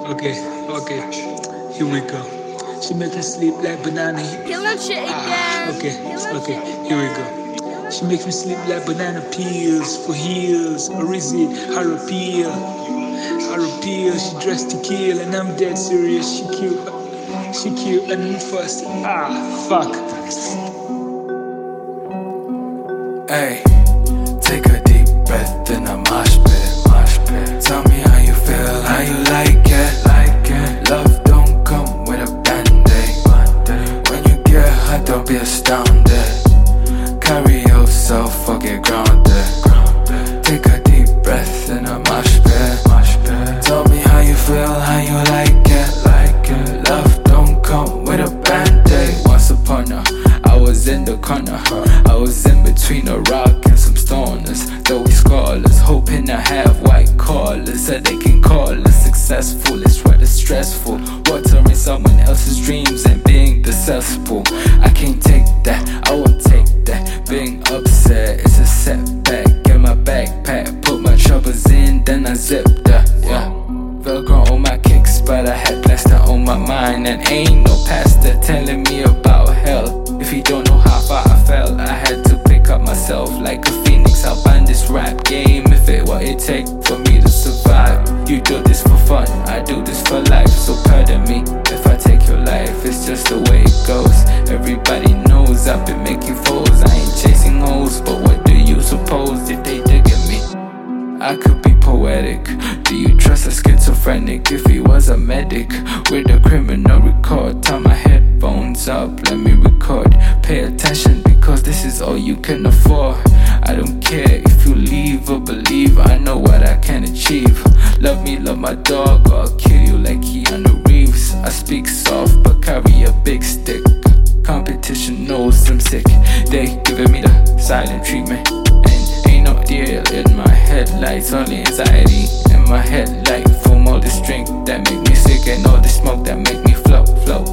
Okay, okay, here we go. She make me sleep like banana. Kill that shit again. Okay, here we go. She makes me sleep like banana peels for heels. Or is it her appeal? Her appeal, she dressed to kill, and I'm dead serious. She cute and first. Fuck. Hey, take a deep breath in a mosh pit. Tell me how you feel, how you like it. Love don't come with a band-aid. When you get hurt, don't be astounded. Carry yourself or get grounded. Take a deep breath in a mosh pit. Tell me how you feel, how you like it. Love don't come with a band-aid. Once upon I was in the corner. I was in between a rock and some stoners. Though we scoreless, hoping to have white collars so they can call us successful. It's rather stressful, watering someone else's dreams and being the cesspool. I can't take that, I won't take that. Being upset is a setback. In my backpack, put my troubles in, then I zip that. Yeah, Velcro on my kicks, but I had plaster on my mind. And ain't no pastor telling me about hell. If you don't know how far I fell, I had to pick up myself like a phoenix. I'll find this rap game if it what it takes for me to survive. You do this for fun, I do this for life. So pardon me if I take your life, it's just the way it goes. Everybody knows I've been making foes. I ain't chasing hoes, but what do you suppose if they dig at me? I could be poetic. Do you trust a schizophrenic? If he was a medic with a criminal record, tie my headphones up, let me record. Pay attention because this is all you can afford. I don't care if you leave or believe, I know what I can achieve. Love me, love my dog, or I'll kill you like Keanu Reeves. I speak soft but carry a big stick. Competition knows I'm sick. They giving me the silent treatment. Ain't no deal in my headlights, only anxiety in my headlight. From all this drink that make me sick and all this smoke that make me float.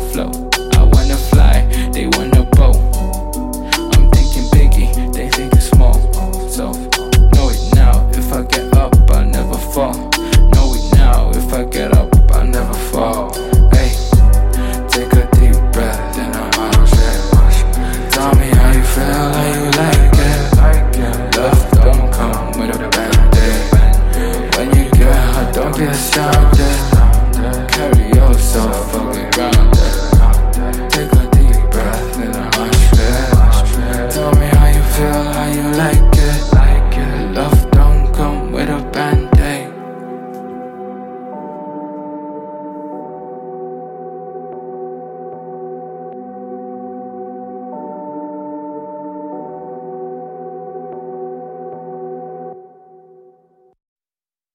I wanna fly, they wanna bow. I'm thinking biggie, they thinking small. So know it now, if I get up, I'll never fall. Know it now, if I get up, I'll never fall. Hey, take a deep breath and I'm out there. Tell me how you feel, how you like it. Love don't come with a band-aid. When you get hurt, don't be astounded.